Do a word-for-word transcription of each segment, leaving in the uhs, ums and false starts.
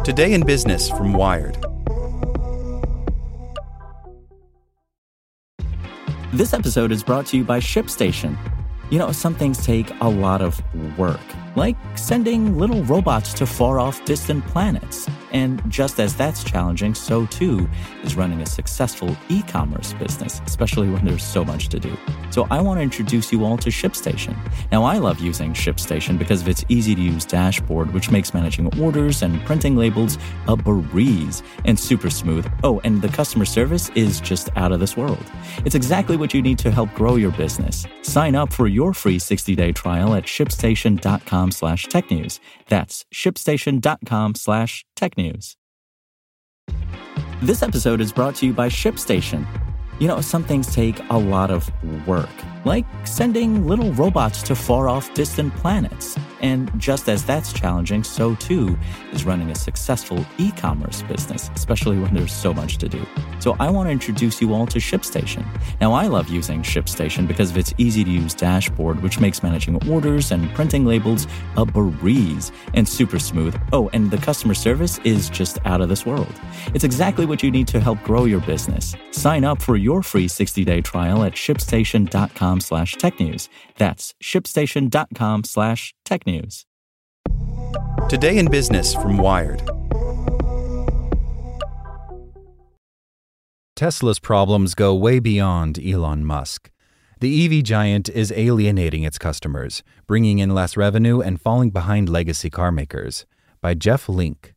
Today in Business from Wired. This episode is brought to you by ShipStation. You know, some things take a lot of work, like sending little robots to far-off distant planets. And just as that's challenging, so too is running a successful e-commerce business, especially when there's so much to do. So I want to introduce you all to ShipStation. Now, I love using ShipStation because of its easy-to-use dashboard, which makes managing orders and printing labels a breeze and super smooth. Oh, and the customer service is just out of this world. It's exactly what you need to help grow your business. Sign up for your free sixty-day trial at shipstation.com slash tech news. That's shipstation.com slash tech news. This episode is brought to you by ShipStation. You know, some things take a lot of work, like sending little robots to far-off distant planets. And just as that's challenging, so too is running a successful e-commerce business, especially when there's so much to do. So I want to introduce you all to ShipStation. Now, I love using ShipStation because of its easy-to-use dashboard, which makes managing orders and printing labels a breeze and super smooth. Oh, and the customer service is just out of this world. It's exactly what you need to help grow your business. Sign up for your free sixty-day trial at shipstation.com slash tech news. That's shipstation.com slash tech news. Today in Business from Wired. Tesla's problems go way beyond Elon Musk. The E V giant is alienating its customers, bringing in less revenue and falling behind legacy car makers. By Jeff Link.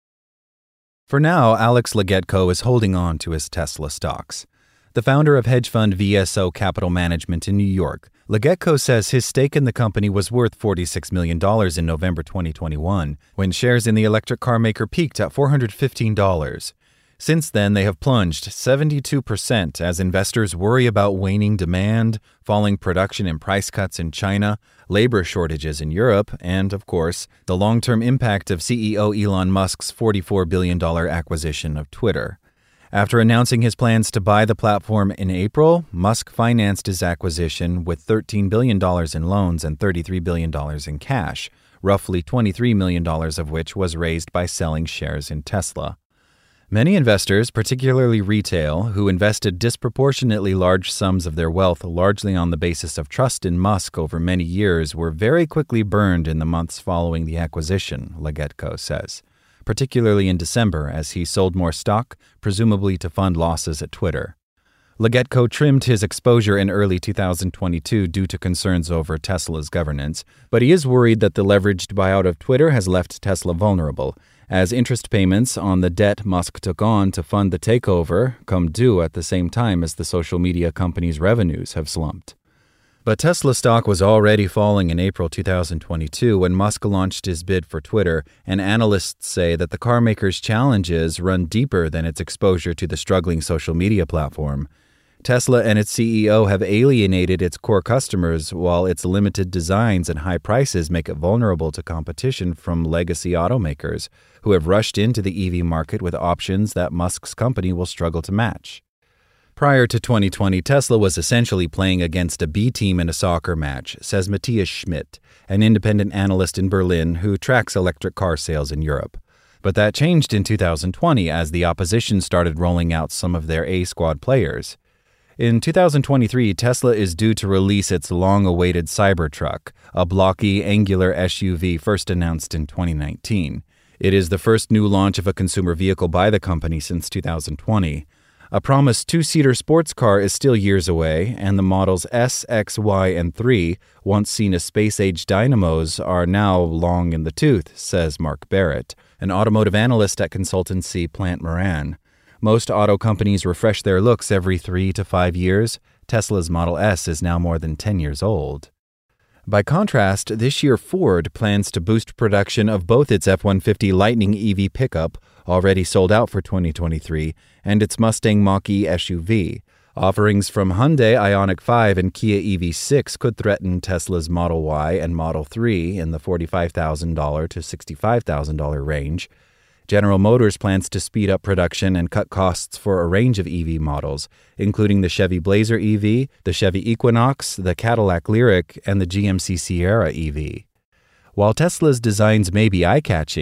For now, Alex Legetko is holding on to his Tesla stocks. The founder of hedge fund V S O Capital Management in New York, Legetko says his stake in the company was worth forty-six million dollars in November twenty twenty-one, when shares in the electric car maker peaked at four hundred fifteen dollars. Since then, they have plunged seventy-two percent as investors worry about waning demand, falling production and price cuts in China, labor shortages in Europe, and, of course, the long-term impact of C E O Elon Musk's forty-four billion dollars acquisition of Twitter. After announcing his plans to buy the platform in April, Musk financed his acquisition with thirteen billion dollars in loans and thirty-three billion dollars in cash, roughly twenty-three million dollars of which was raised by selling shares in Tesla. Many investors, particularly retail, who invested disproportionately large sums of their wealth largely on the basis of trust in Musk over many years, were very quickly burned in the months following the acquisition, Legetko says, particularly in December as he sold more stock, presumably to fund losses at Twitter. Legetko trimmed his exposure in early two thousand twenty-two due to concerns over Tesla's governance, but he is worried that the leveraged buyout of Twitter has left Tesla vulnerable, as interest payments on the debt Musk took on to fund the takeover come due at the same time as the social media company's revenues have slumped. But Tesla stock was already falling in April two thousand twenty-two when Musk launched his bid for Twitter, and analysts say that the carmaker's challenges run deeper than its exposure to the struggling social media platform. Tesla and its C E O have alienated its core customers, while its limited designs and high prices make it vulnerable to competition from legacy automakers, who have rushed into the E V market with options that Musk's company will struggle to match. Prior to twenty twenty, Tesla was essentially playing against a B team in a soccer match, says Matthias Schmidt, an independent analyst in Berlin who tracks electric car sales in Europe. But that changed in two thousand twenty as the opposition started rolling out some of their A-squad players. In two thousand twenty-three, Tesla is due to release its long-awaited Cybertruck, a blocky, angular S U V first announced in twenty nineteen. It is the first new launch of a consumer vehicle by the company since two thousand twenty. A promised two-seater sports car is still years away, and the models S, X, Y, and three, once seen as space-age dynamos, are now long in the tooth, says Mark Barrett, an automotive analyst at consultancy Plant Moran. Most auto companies refresh their looks every three to five years. Tesla's Model S is now more than ten years old. By contrast, this year Ford plans to boost production of both its F one fifty Lightning E V pickup, already sold out for twenty twenty-three, and its Mustang Mach-E S U V. Offerings from Hyundai Ioniq five and Kia E V six could threaten Tesla's Model Y and Model three in the forty-five thousand dollars to sixty-five thousand dollars range. General Motors plans to speed up production and cut costs for a range of E V models, including the Chevy Blazer E V, the Chevy Equinox, the Cadillac Lyriq, and the G M C Sierra E V. While Tesla's designs may be eye-catching,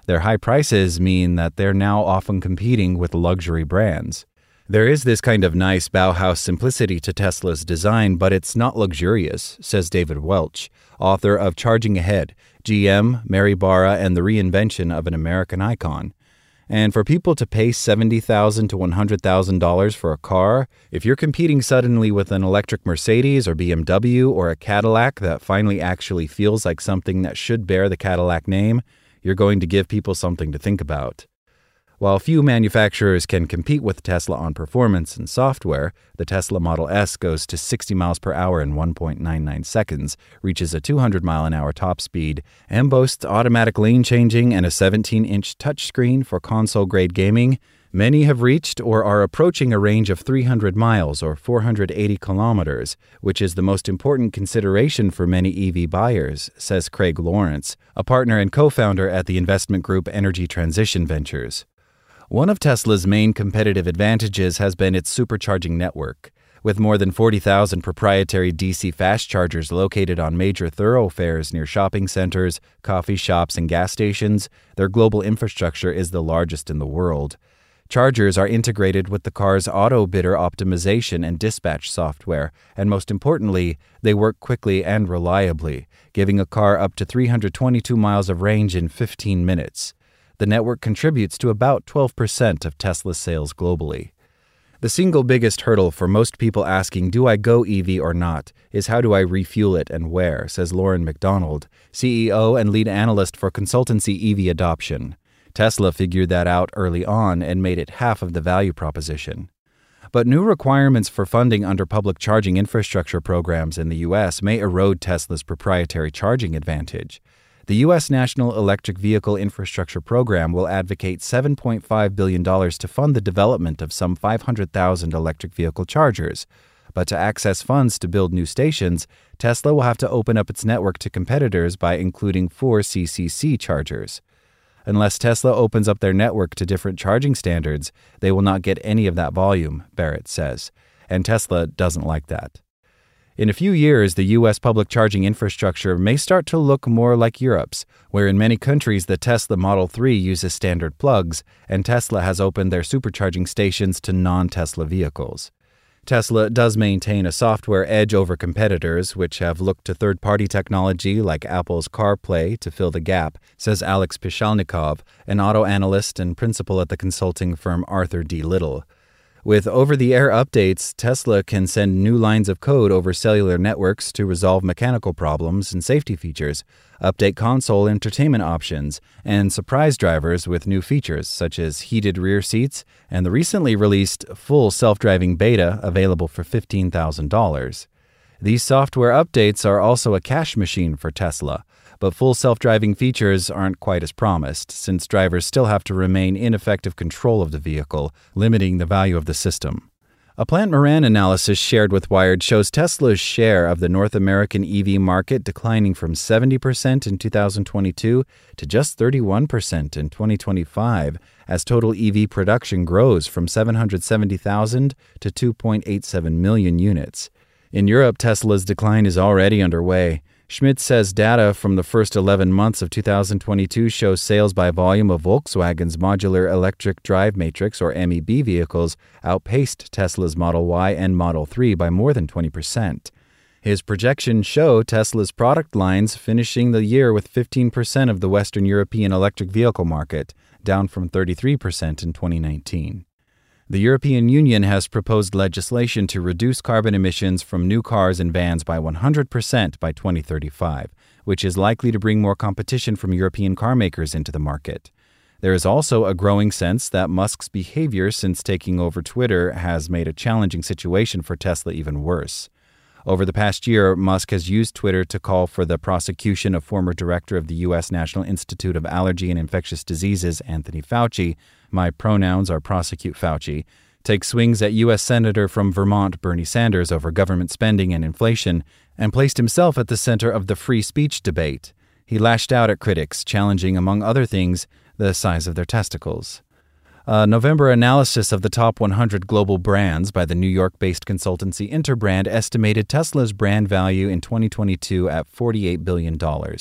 Their high prices mean that they're now often competing with luxury brands. There is this kind of nice Bauhaus simplicity to Tesla's design, but it's not luxurious, says David Welch, author of Charging Ahead, G M, Mary Barra, and the Reinvention of an American Icon. And for people to pay seventy thousand dollars to one hundred thousand dollars for a car, if you're competing suddenly with an electric Mercedes or B M W or a Cadillac that finally actually feels like something that should bear the Cadillac name, you're going to give people something to think about. While few manufacturers can compete with Tesla on performance and software, the Tesla Model S goes to sixty miles per hour in one point nine nine seconds, reaches a two hundred mile an hour top speed, and boasts automatic lane changing and a seventeen inch touchscreen for console-grade gaming. Many have reached or are approaching a range of three hundred miles or four hundred eighty kilometers, which is the most important consideration for many E V buyers, says Craig Lawrence, a partner and co-founder at the investment group Energy Transition Ventures. One of Tesla's main competitive advantages has been its supercharging network. With more than forty thousand proprietary D C fast chargers located on major thoroughfares near shopping centers, coffee shops, and gas stations, their global infrastructure is the largest in the world. Chargers are integrated with the car's auto bidder optimization and dispatch software, and most importantly, they work quickly and reliably, giving a car up to three hundred twenty-two miles of range in fifteen minutes. The network contributes to about twelve percent of Tesla's sales globally. The single biggest hurdle for most people asking, do I go E V or not, is how do I refuel it and where, says Lauren McDonald, C E O and lead analyst for consultancy E V adoption. Tesla figured that out early on and made it half of the value proposition. But new requirements for funding under public charging infrastructure programs in the U S may erode Tesla's proprietary charging advantage. The U S National Electric Vehicle Infrastructure Program will advocate seven point five billion dollars to fund the development of some five hundred thousand electric vehicle chargers. But to access funds to build new stations, Tesla will have to open up its network to competitors by including four C C C chargers. Unless Tesla opens up their network to different charging standards, they will not get any of that volume, Barrett says. And Tesla doesn't like that. In a few years, the U S public charging infrastructure may start to look more like Europe's, where in many countries the Tesla Model three uses standard plugs, and Tesla has opened their supercharging stations to non-Tesla vehicles. Tesla does maintain a software edge over competitors, which have looked to third-party technology like Apple's CarPlay to fill the gap, says Alex Pishalnikov, an auto analyst and principal at the consulting firm Arthur D. Little. With over-the-air updates, Tesla can send new lines of code over cellular networks to resolve mechanical problems and safety features, update console entertainment options, and surprise drivers with new features such as heated rear seats and the recently released full self-driving beta available for fifteen thousand dollars. These software updates are also a cash machine for Tesla, but full self-driving features aren't quite as promised, since drivers still have to remain in effective control of the vehicle, limiting the value of the system. A Plant Moran analysis shared with Wired shows Tesla's share of the North American E V market declining from seventy percent in two thousand twenty-two to just thirty-one percent in twenty twenty-five, as total E V production grows from seven hundred seventy thousand to two point eight seven million units. In Europe, Tesla's decline is already underway. Schmidt says data from the first eleven months of two thousand twenty-two shows sales by volume of Volkswagen's modular electric drive matrix, or M E B vehicles, outpaced Tesla's Model Y and Model three by more than twenty percent. His projections show Tesla's product lines finishing the year with fifteen percent of the Western European electric vehicle market, down from thirty-three percent in twenty nineteen. The European Union has proposed legislation to reduce carbon emissions from new cars and vans by one hundred percent by twenty thirty-five, which is likely to bring more competition from European car makers into the market. There is also a growing sense that Musk's behavior since taking over Twitter has made a challenging situation for Tesla even worse. Over the past year, Musk has used Twitter to call for the prosecution of former director of the U S National Institute of Allergy and Infectious Diseases, Anthony Fauci. My pronouns are prosecute Fauci. Take swings at U S Senator from Vermont Bernie Sanders over government spending and inflation, and placed himself at the center of the free speech debate. He lashed out at critics, challenging, among other things, the size of their testicles. A November analysis of the top one hundred global brands by the New York-based consultancy Interbrand estimated Tesla's brand value in twenty twenty-two at forty-eight billion dollars,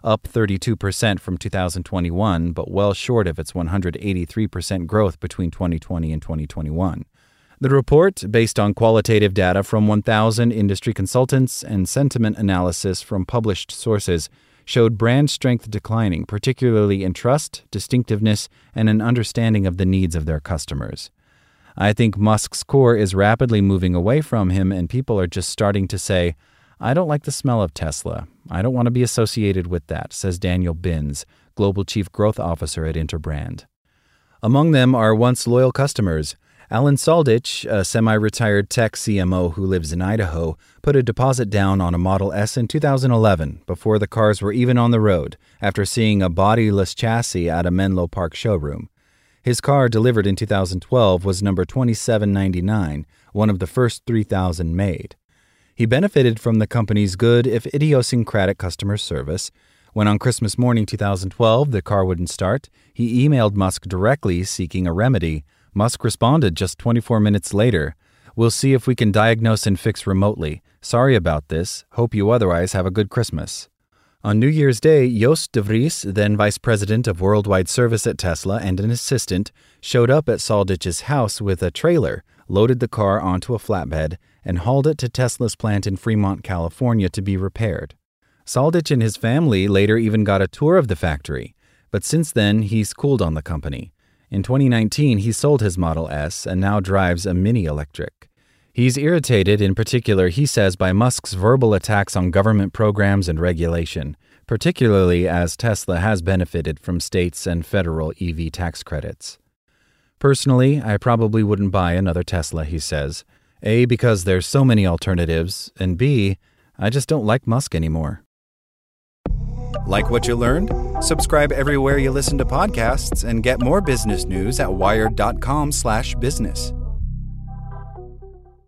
up thirty-two percent from two thousand twenty-one, but well short of its one hundred eighty-three percent growth between twenty twenty and twenty twenty-one. The report, based on qualitative data from one thousand industry consultants and sentiment analysis from published sources, showed brand strength declining, particularly in trust, distinctiveness, and an understanding of the needs of their customers. I think Musk's core is rapidly moving away from him, and people are just starting to say, I don't like the smell of Tesla. I don't want to be associated with that, says Daniel Binns, Global Chief Growth Officer at Interbrand. Among them are once loyal customers. Alan Saldich, a semi-retired tech C M O who lives in Idaho, put a deposit down on a Model S in two thousand eleven, before the cars were even on the road, after seeing a bodiless chassis at a Menlo Park showroom. His car, delivered in two thousand twelve, was number twenty-seven ninety-nine, one of the first three thousand made. He benefited from the company's good, if idiosyncratic, customer service. When on Christmas morning two thousand twelve the car wouldn't start, he emailed Musk directly seeking a remedy. Musk responded just twenty-four minutes later, "We'll see if we can diagnose and fix remotely. Sorry about this. Hope you otherwise have a good Christmas." On New Year's Day, Joost de Vries, then vice president of worldwide service at Tesla and an assistant, showed up at Saldich's house with a trailer, loaded the car onto a flatbed, and hauled it to Tesla's plant in Fremont, California to be repaired. Saldich and his family later even got a tour of the factory, but since then he's cooled on the company. In twenty nineteen, he sold his Model S and now drives a Mini Electric. He's irritated, in particular, he says, by Musk's verbal attacks on government programs and regulation, particularly as Tesla has benefited from states and federal E V tax credits. Personally, I probably wouldn't buy another Tesla, he says. A, because there's so many alternatives, and B, I just don't like Musk anymore. Like what you learned? Subscribe everywhere you listen to podcasts and get more business news at wired dot com slash business.